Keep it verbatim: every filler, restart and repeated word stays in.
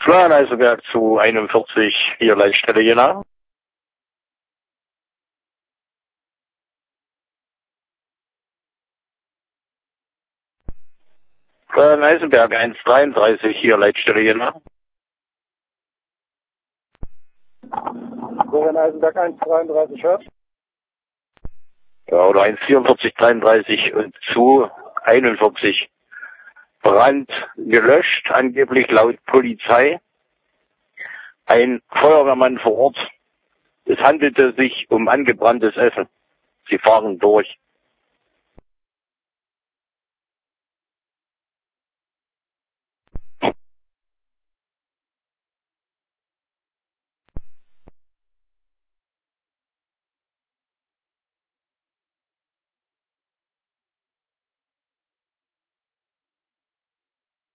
Florian Eisenberg zu einundvierzig, hier Leitstelle Jena. Florian Eisenberg eins dreiunddreißig, hier Leitstelle Jena. Florian Eisenberg eins dreiunddreißig, hört. Ja, oder eins vierundvierzig dreiunddreißig und zu einundvierzig. Brand gelöscht, angeblich laut Polizei. Ein Feuerwehrmann vor Ort. Es handelte sich um angebranntes Essen. Sie fahren durch.